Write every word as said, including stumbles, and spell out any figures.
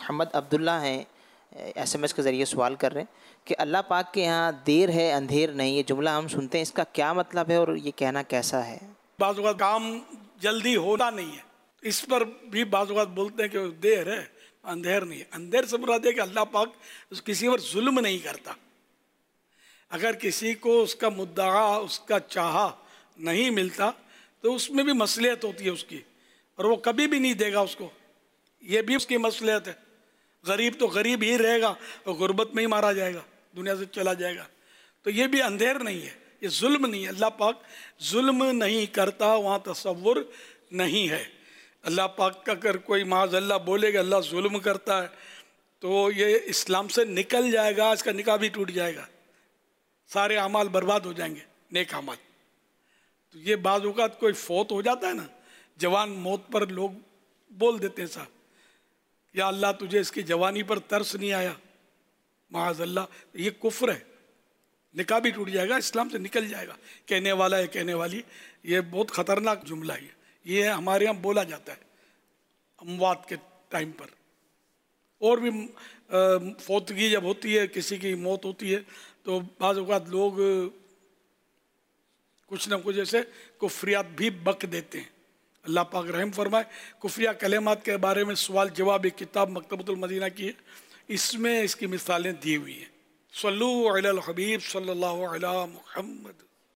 محمد عبداللہ ہیں، S M S کے ذریعے سوال کر رہے ہیں کہ اللہ پاک کے یہاں دیر ہے اندھیر نہیں، یہ جملہ ہم سنتے ہیں، اس کا کیا مطلب ہے اور یہ کہنا کیسا ہے؟ بعض اوقات کام جلدی ہونا نہیں ہے، اس پر بھی بعض اوقات بولتے ہیں کہ دیر ہے اندھیر نہیں ہے۔ اندھیر سے مراد ہے کہ اللہ پاک کسی پر ظلم نہیں کرتا۔ اگر کسی کو اس کا مدعا اس کا چاہا نہیں ملتا تو اس میں بھی مصلحت ہوتی ہے اس کی، اور وہ کبھی بھی نہیں دے گا اس کو، یہ بھی اس کی مصلحت ہے۔ غریب تو غریب ہی رہے گا اور غربت میں ہی مارا جائے گا، دنیا سے چلا جائے گا، تو یہ بھی اندھیر نہیں ہے، یہ ظلم نہیں ہے۔ اللہ پاک ظلم نہیں کرتا، وہاں تصور نہیں ہے۔ اللہ پاک کا اگر کوئی معاذ اللہ بولے کہ اللہ ظلم کرتا ہے تو یہ اسلام سے نکل جائے گا، اس کا نکاح بھی ٹوٹ جائے گا، سارے اعمال برباد ہو جائیں گے، نیک اعمال۔ تو یہ بعض اوقات کوئی فوت ہو جاتا ہے نا، جوان موت پر لوگ بول دیتے ہیں صاحب یا اللہ تجھے اس کی جوانی پر ترس نہیں آیا، معاذ اللہ، یہ کفر ہے، نکاح بھی ٹوٹ جائے گا، اسلام سے نکل جائے گا۔ کہنے والا ہے کہنے والی، یہ بہت خطرناک جملہ ہے، یہ ہمارے یہاں بولا جاتا ہے اموات کے ٹائم پر۔ اور بھی فوتگی جب ہوتی ہے، کسی کی موت ہوتی ہے تو بعض اوقات لوگ کچھ نہ کچھ ایسے کفریات بھی بک دیتے ہیں۔ اللہ پاک رحم فرمائے۔ کفریہ کلمات کے بارے میں سوال جواب ایک کتاب مکتبۃ المدینہ کی ہے، اس میں اس کی مثالیں دی ہوئی ہیں۔ صلو علی الحبیب صلی اللہ علی محمد۔